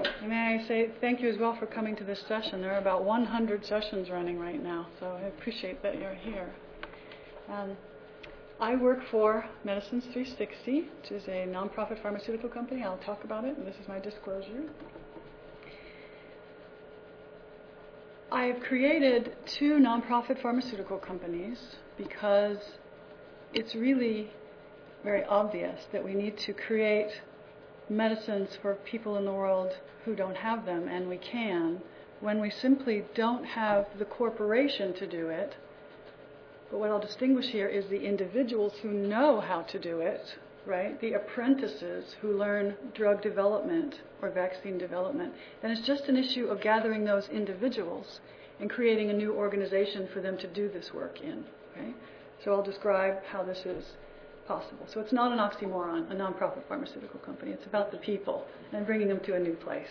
And may I say thank you as well for coming to this session. There are about 100 sessions running right now, so I appreciate that you're here. I work for Medicines 360, which is a nonprofit pharmaceutical company. I'll talk about it, and this is my disclosure. I have created 2 nonprofit pharmaceutical companies because it's really very obvious that we need to create medicines for people in the world who don't have them, and we can when we simply don't have the corporation to do it. But what I'll distinguish here is the individuals who know how to do it, right? The apprentices who learn drug development or vaccine development. And it's just an issue of gathering those individuals and creating a new organization for them to do this work in, okay? So I'll describe how this is possible. So it's not an oxymoron, a nonprofit pharmaceutical company. It's about the people and bringing them to a new place.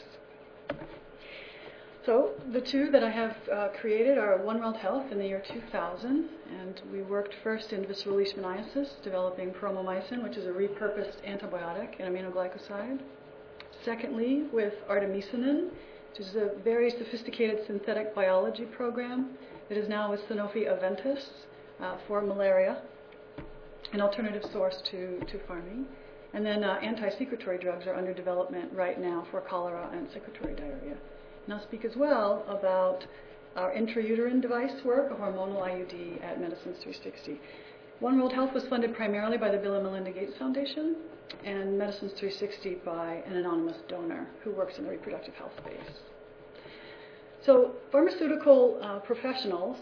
So the 2 that I have created are One World Health in the year 2000, and we worked first in visceral leishmaniasis, developing promomycin, which is a repurposed antibiotic and aminoglycoside. Secondly, with artemisinin, which is a very sophisticated synthetic biology program that is now with Sanofi Aventis for malaria, an alternative source to pharming. And then anti-secretory drugs are under development right now for cholera and secretory diarrhea. And I'll speak as well about our intrauterine device work, a hormonal IUD at Medicines 360. One World Health was funded primarily by the Bill and Melinda Gates Foundation, and Medicines 360 by an anonymous donor who works in the reproductive health space. So pharmaceutical professionals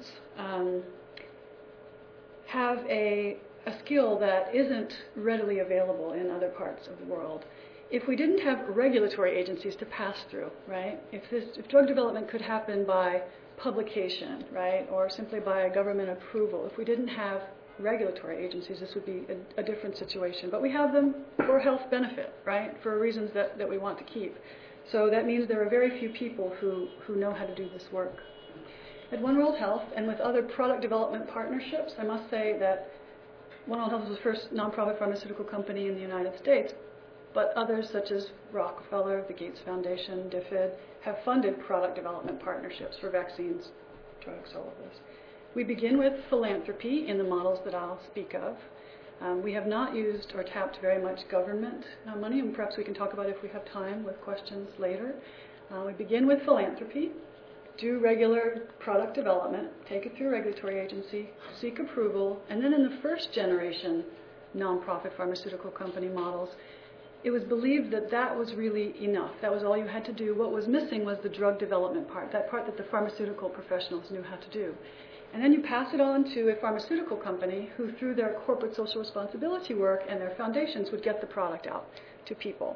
have a skill that isn't readily available in other parts of the world. If we didn't have regulatory agencies to pass through, right? If drug development could happen by publication, right, or simply by a government approval, if we didn't have regulatory agencies, this would be a different situation. But we have them for health benefit, right, for reasons that we want to keep. So that means there are very few people who know how to do this work. At One World Health and with other product development partnerships, I must say that One World Health was the first nonprofit pharmaceutical company in the United States, but others such as Rockefeller, the Gates Foundation, DFID, have funded product development partnerships for vaccines, drugs, all of this. We begin with philanthropy in the models that I'll speak of. We have not used or tapped very much government money, and perhaps we can talk about it if we have time with questions later. We begin with philanthropy, do regular product development, take it through a regulatory agency, seek approval, and then in the first generation nonprofit pharmaceutical company models, it was believed that that was really enough. That was all you had to do. What was missing was the drug development part, that part that the pharmaceutical professionals knew how to do. And then you pass it on to a pharmaceutical company who, through their corporate social responsibility work and their foundations, would get the product out to people.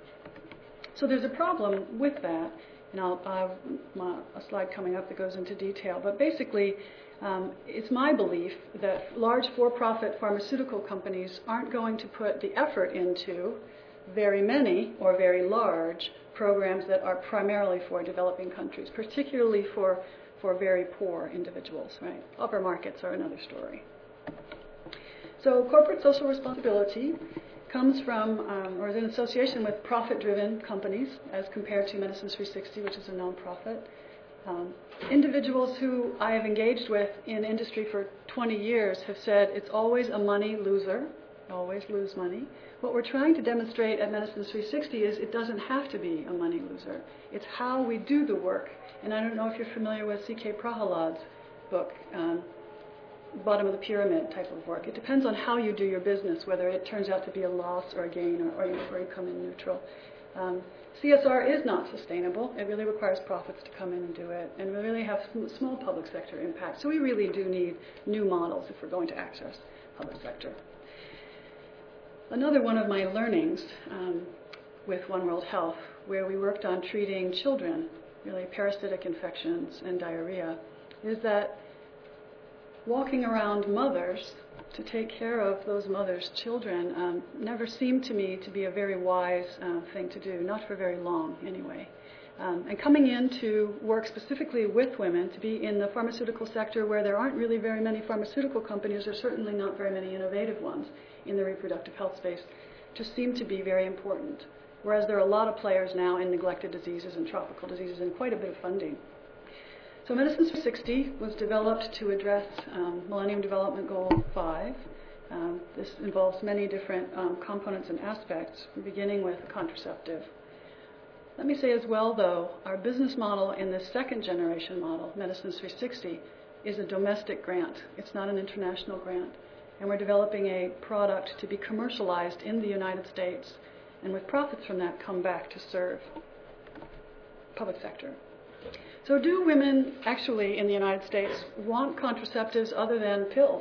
So there's a problem with that, and I'll have a slide coming up that goes into detail. But basically, it's my belief that large for-profit pharmaceutical companies aren't going to put the effort into very many or very large programs that are primarily for developing countries, particularly for very poor individuals, right? Upper markets are another story. So corporate social responsibility comes from, or is in association with profit-driven companies as compared to Medicines 360, which is a nonprofit. Individuals who I have engaged with in industry for 20 years have said it's always a money loser, always lose money. What we're trying to demonstrate at Medicines 360 is it doesn't have to be a money loser. It's how we do the work. And I don't know if you're familiar with C.K. Prahalad's book, bottom of the pyramid type of work. It depends on how you do your business, whether it turns out to be a loss or a gain or you come in neutral. CSR is not sustainable. It really requires profits to come in and do it. And we really have small public sector impact. So we really do need new models if we're going to access public sector. Another one of my learnings with One World Health, where we worked on treating children, really parasitic infections and diarrhea, is that walking around mothers to take care of those mothers' children never seemed to me to be a very wise thing to do, not for very long anyway. And coming in to work specifically with women, to be in the pharmaceutical sector where there aren't really very many pharmaceutical companies, there's certainly not very many innovative ones in the reproductive health space, just seemed to be very important. whereas there are a lot of players now in neglected diseases and tropical diseases and quite a bit of funding. So Medicines for 60 was developed to address Millennium Development Goal 5. This involves many different components and aspects, beginning with a contraceptive. Let me say as well, though, our business model in the second generation model, Medicines 360, is a domestic grant. It's not an international grant. And we're developing a product to be commercialized in the United States, and with profits from that come back to serve public sector. So do women actually in the United States want contraceptives other than pills?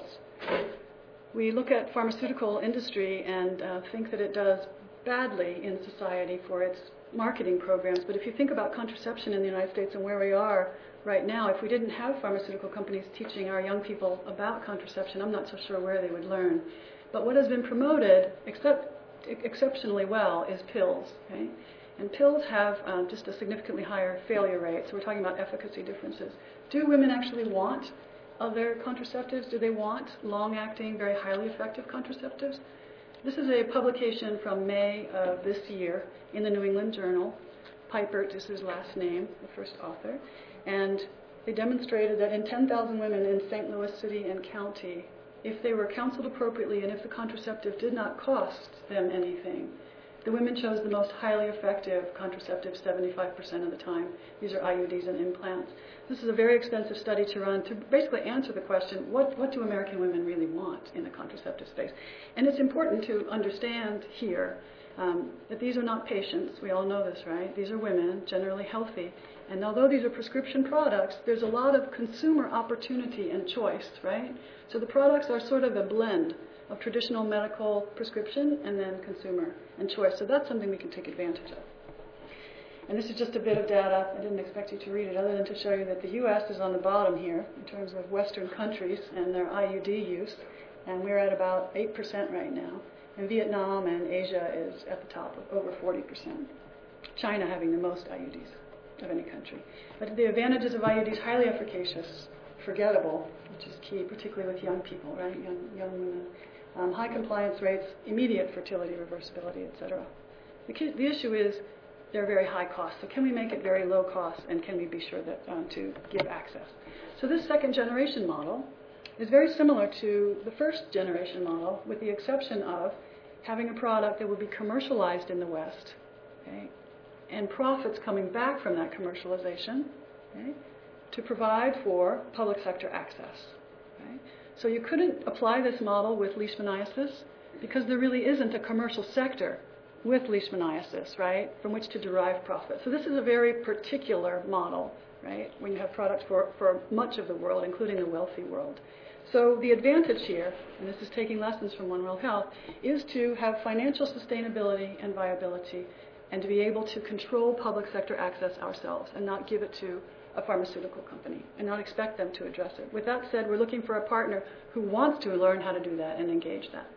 We look at pharmaceutical industry and think that it does badly in society for its marketing programs, but if you think about contraception in the United States and where we are right now, if we didn't have pharmaceutical companies teaching our young people about contraception, I'm not so sure where they would learn. But what has been promoted exceptionally well is pills. Okay? And pills have just a significantly higher failure rate, so we're talking about efficacy differences. Do women actually want other contraceptives? Do they want long-acting, very highly effective contraceptives? This is a publication from May of this year in the New England Journal. Pipert is his last name, the first author. And they demonstrated that in 10,000 women in St. Louis City and County, if they were counseled appropriately and if the contraceptive did not cost them anything, the women chose the most highly effective contraceptive 75% of the time. These are IUDs and implants. This is a very expensive study to run to basically answer the question, what do American women really want in the contraceptive space? And it's important to understand here that these are not patients. We all know this, right? These are women, generally healthy. And although these are prescription products, there's a lot of consumer opportunity and choice, right? So the products are sort of a blend of traditional medical prescription and then consumer and choice. So that's something we can take advantage of. And this is just a bit of data. I didn't expect you to read it other than to show you that the U.S. is on the bottom here in terms of Western countries and their IUD use. And we're at about 8% right now. And Vietnam and Asia is at the top of over 40%. China having the most IUDs of any country. But the advantages of IUDs, highly efficacious, forgettable, which is key, particularly with young people, right? Young women. High compliance rates, immediate fertility reversibility, etc. The issue is they're very high cost. So can we make it very low cost, and can we be sure that to give access? So this second generation model is very similar to the first generation model, with the exception of having a product that will be commercialized in the West, okay, and profits coming back from that commercialization, okay, to provide for public sector access. Okay. So you couldn't apply this model with leishmaniasis because there really isn't a commercial sector with leishmaniasis, right, from which to derive profit. So this is a very particular model, right, when you have products for much of the world, including the wealthy world. So the advantage here, and this is taking lessons from One World Health, is to have financial sustainability and viability and to be able to control public sector access ourselves and not give it to a pharmaceutical company and not expect them to address it. With that said, we're looking for a partner who wants to learn how to do that and engage that.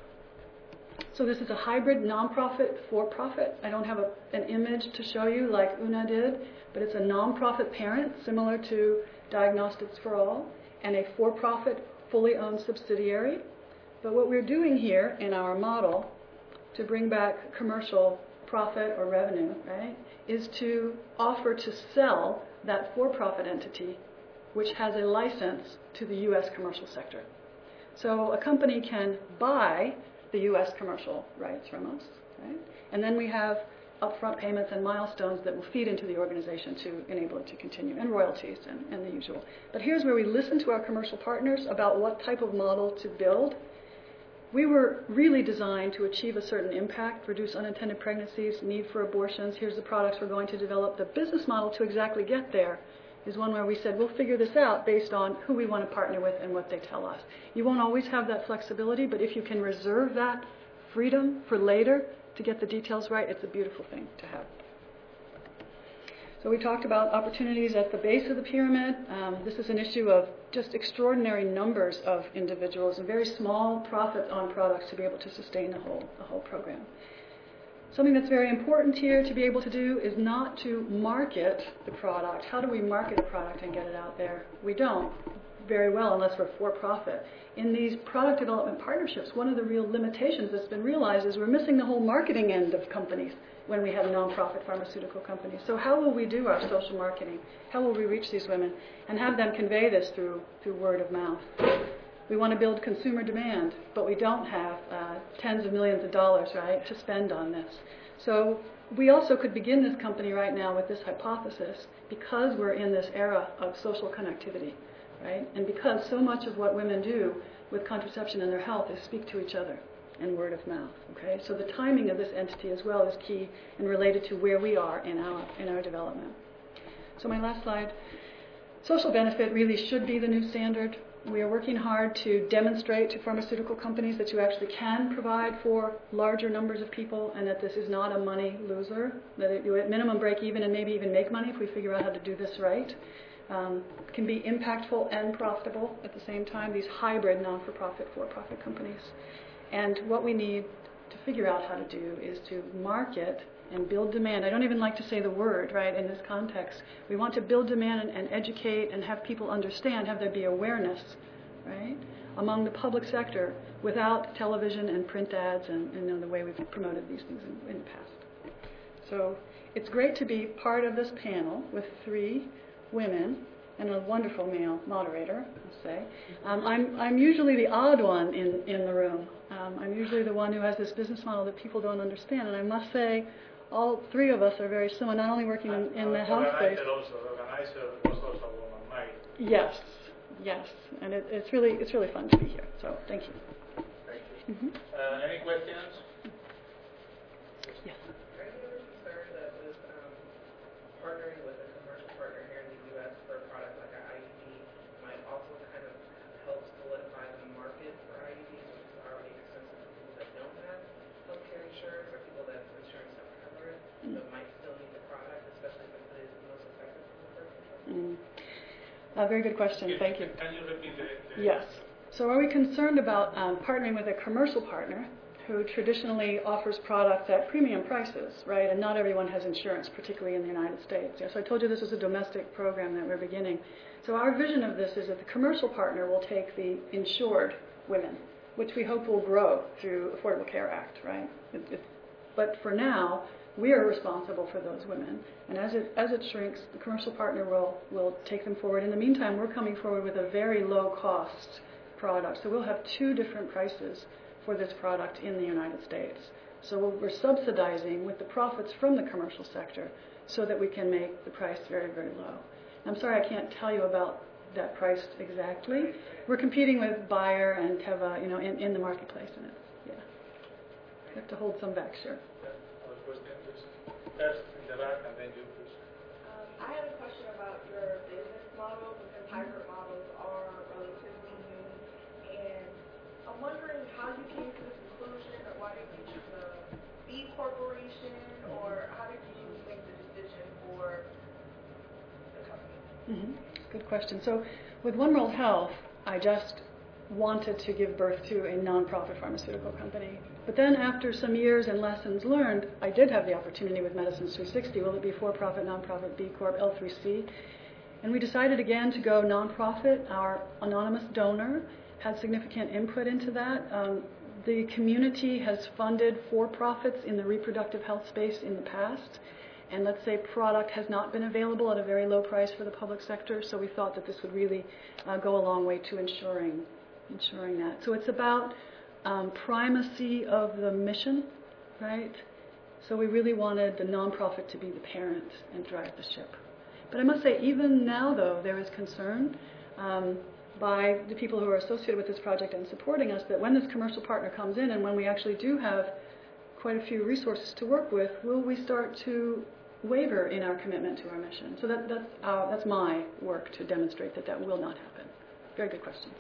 So this is a hybrid nonprofit for-profit. I don't have an image to show you like Una did, but it's a nonprofit parent similar to Diagnostics for All and a for-profit fully owned subsidiary. But what we're doing here in our model to bring back commercial profit or revenue, right, is to offer to sell that for-profit entity which has a license to the U.S. commercial sector. So a company can buy the U.S. commercial rights from us, right? And then we have upfront payments and milestones that will feed into the organization to enable it to continue, and royalties and the usual. But here's where we listen to our commercial partners about what type of model to build. We were really designed to achieve a certain impact, reduce unintended pregnancies, need for abortions. Here's the products we're going to develop. The business model to exactly get there is one where we said, we'll figure this out based on who we want to partner with and what they tell us. You won't always have that flexibility, but if you can reserve that freedom for later to get the details right, it's a beautiful thing to have. So we talked about opportunities at the base of the pyramid. This is an issue of just extraordinary numbers of individuals and very small profits on products to be able to sustain the whole program. Something that's very important here to be able to do is not to market the product. How do we market a product and get it out there? We don't. very well unless we're for-profit. In these product development partnerships, one of the real limitations that's been realized is we're missing the whole marketing end of companies when we have nonprofit pharmaceutical companies. So how will we do our social marketing? How will we reach these women and have them convey this through word of mouth? We want to build consumer demand, but we don't have tens of millions of dollars, right, to spend on this. So we also could begin this company right now with this hypothesis because we're in this era of social connectivity, right? And because so much of what women do with contraception and their health is speak to each other and word of mouth, okay? So the timing of this entity as well is key and related to where we are in our development. So my last slide. Social benefit really should be the new standard. We are working hard to demonstrate to pharmaceutical companies that you actually can provide for larger numbers of people and that this is not a money loser, that you at minimum break even and maybe even make money if we figure out how to do this right. Can be impactful and profitable at the same time, these hybrid non-for-profit, for-profit companies. And what we need to figure out how to do is to market and build demand. I don't even like to say the word, right, in this context. We want to build demand and educate and have people understand, have there be awareness, right, among the public sector without television and print ads and the way we've promoted these things in the past. So it's great to be part of this panel with 3 women and a wonderful male moderator, I'll say. I'm usually the odd one in the room. I'm usually the one who has this business model that people don't understand, and I must say all 3 of us are very similar, not only working in the health space. The organizer was also a woman, Mike. Yes, and it's really fun to be here, so thank you. Thank you. Mm-hmm. Any questions? Yes. Are you ever concerned that with partnering with a commercial partner here in the U.S. for a product like an IUD might also kind of help solidify the market for IUDs, which is already expensive for people that don't have healthcare insurance or people that insurance don't cover it, but might still need the product, especially if it is the most effective from the birth control? Very good question. Thank you. Can you repeat the Yes. So are we concerned about partnering with a commercial partner who traditionally offers products at premium prices, right? And not everyone has insurance, particularly in the United States. Yes, I told you this is a domestic program that we're beginning. So our vision of this is that the commercial partner will take the insured women, which we hope will grow through Affordable Care Act, right? But for now, we are responsible for those women. And as it shrinks, the commercial partner will take them forward. In the meantime, we're coming forward with a very low-cost product. So we'll have 2 different prices for this product in the United States. So we're subsidizing with the profits from the commercial sector so that we can make the price very, very low. I'm sorry I can't tell you about that price exactly. We're competing with Bayer and Teva, in the marketplace, and we have to hold some back, sure. Other questions? First in the back, and then you, please. I had a question about your business model because hybrid models are relatively new, and I'm wondering how you came to the conclusion, or why did you choose a B corporation, or how did you make the decision for the company? Mm-hmm. Good question. So with One World Health, I just wanted to give birth to a nonprofit pharmaceutical company. But then after some years and lessons learned, I did have the opportunity with Medicines 360. Will it be for-profit, nonprofit, B Corp, L3C? And we decided again to go nonprofit. Our anonymous donor had significant input into that. The community has funded for-profits in the reproductive health space in the past. And let's say product has not been available at a very low price for the public sector, so we thought that this would really go a long way to ensuring that. So it's about primacy of the mission, right? So we really wanted the nonprofit to be the parent and drive the ship. But I must say, even now, though, there is concern by the people who are associated with this project and supporting us that when this commercial partner comes in and when we actually do have quite a few resources to work with, will we start to waver in our commitment to our mission? So that's my work to demonstrate that will not happen. Very good questions.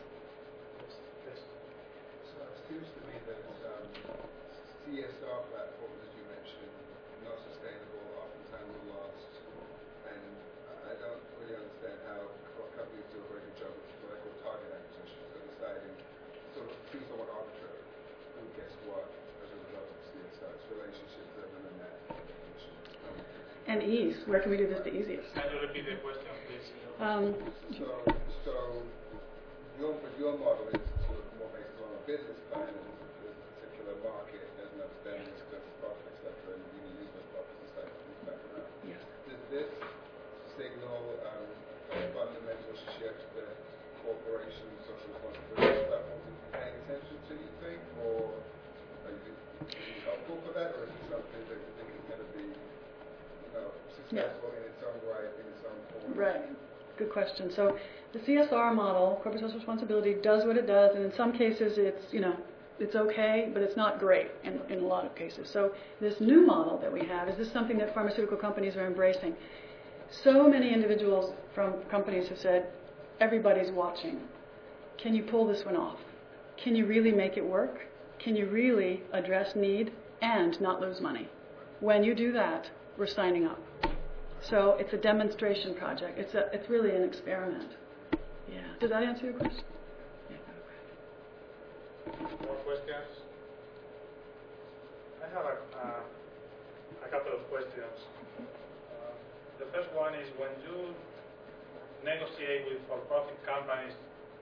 So it seems to me that CSR platforms, as you mentioned, not sustainable, oftentimes are lost, and I don't really understand how companies do a very good job of what I call target acquisition, so deciding sort of seems somewhat arbitrary who gets what as a result of CSR. It's relationship driven and that mission. And ease. Where can we do this the easiest? Can you repeat the question, please? So your model is sort of more based on a business plan, and there's a particular market, there's an understanding of the profit, etc., and you use those profits and start things back around. Yes. Does this signal a fundamental shift that corporations' social responsibility platforms are paying attention to, you think, or are you helpful for that, or is it something that you think is going to be, successful in its own right, in its own form? Right. Good question. So the CSR model, corporate social responsibility, does what it does, and in some cases it's okay, but it's not great in a lot of cases. So this new model that we have, is this something that pharmaceutical companies are embracing? So many individuals from companies have said, everybody's watching. Can you pull this one off? Can you really make it work? Can you really address need and not lose money? When you do that, we're signing up. So it's a demonstration project. It's really an experiment. Yeah. Did that answer your question? Yeah. More questions? I have a couple of questions. The first one is, when you negotiate with for-profit companies,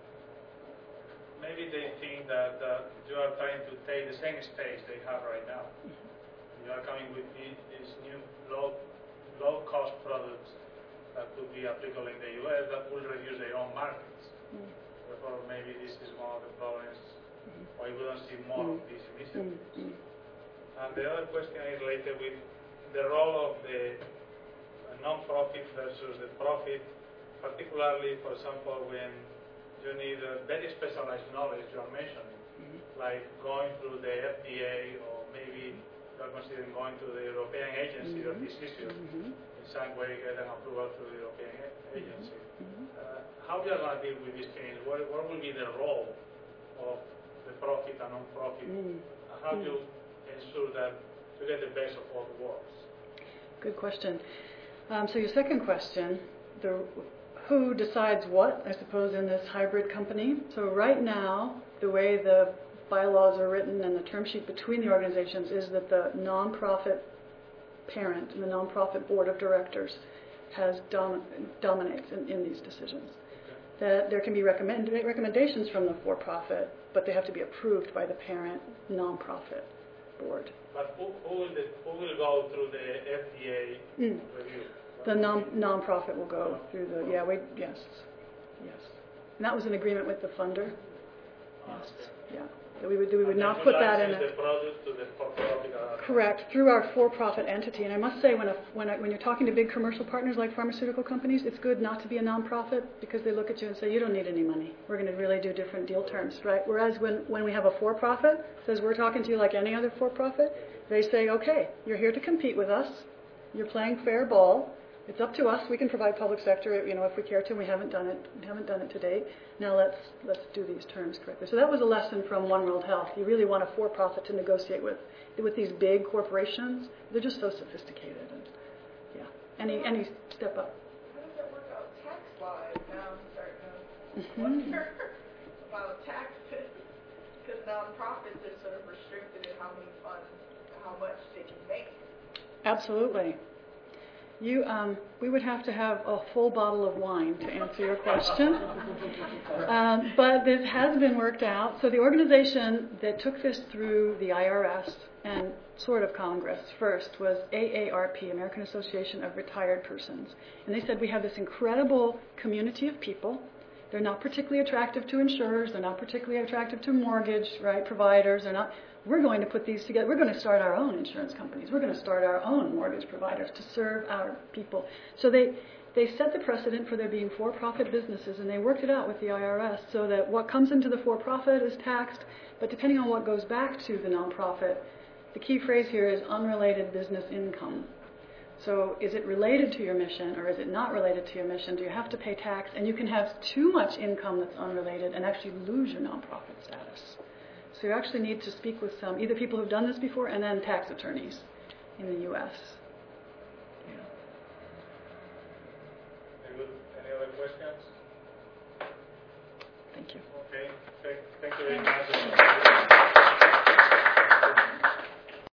maybe they think that you are trying to take the same space they have right now. You are coming with these new low-cost products that could be applicable in the US that will reduce their own markets. Therefore, maybe this is one of the problems why we don't see more of these initiatives. And the other question is related with the role of the non-profit versus the profit, particularly, for example, when you need very specialized knowledge you are mentioning, like going through the FDA, or maybe you are considering going to the European agency of this issue, in some way get an approval through the European agency. How we are going to deal with this change? What will be the role of the profit and non-profit? How do you ensure that you get the best of all worlds? Good question. So your second question, who decides what, I suppose, in this hybrid company? So right now, the way the bylaws are written and the term sheet between the organizations is that the nonprofit parent and the nonprofit board of directors dominates in these decisions. That there can be recommendations from the for-profit, but they have to be approved by the parent nonprofit board. But who will go through the FDA review? The nonprofit will go through the, yes. And that was an agreement with the funder. Yes, yeah. That we would not put that in the product to the for-profit. Correct, through our for-profit entity. And I must say, when you're talking to big commercial partners like pharmaceutical companies, it's good not to be a nonprofit, because they look at you and say, you don't need any money. We're going to really do different deal terms, right? Whereas when we have a for-profit, says we're talking to you like any other for-profit, they say, okay, you're here to compete with us. You're playing fair ball. It's up to us. We can provide public sector, if we care to. We haven't done it. We haven't done it to date. Now let's do these terms correctly. So that was a lesson from One World Health. You really want a for-profit to negotiate with these big corporations. They're just so sophisticated. And any step up. How does that work out tax-wise? Now I'm starting to wonder about taxes, because nonprofits are sort of restricted in how many funds, how much they can make. Absolutely. We would have to have a full bottle of wine to answer your question. But this has been worked out. So the organization that took this through the IRS and sort of Congress first was AARP, American Association of Retired Persons. And they said, we have this incredible community of people. They're not particularly attractive to insurers. They're not particularly attractive to mortgage providers. We're going to put these together. We're going to start our own insurance companies. We're going to start our own mortgage providers to serve our people. So they set the precedent for there being for-profit businesses, and they worked it out with the IRS so that what comes into the for-profit is taxed, but depending on what goes back to the nonprofit, the key phrase here is unrelated business income. So is it related to your mission, or is it not related to your mission? Do you have to pay tax? And you can have too much income that's unrelated and actually lose your nonprofit status. So you actually need to speak with some, either people who've done this before and then tax attorneys in the U.S. Any other questions? Thank you. Okay. Thank you very much.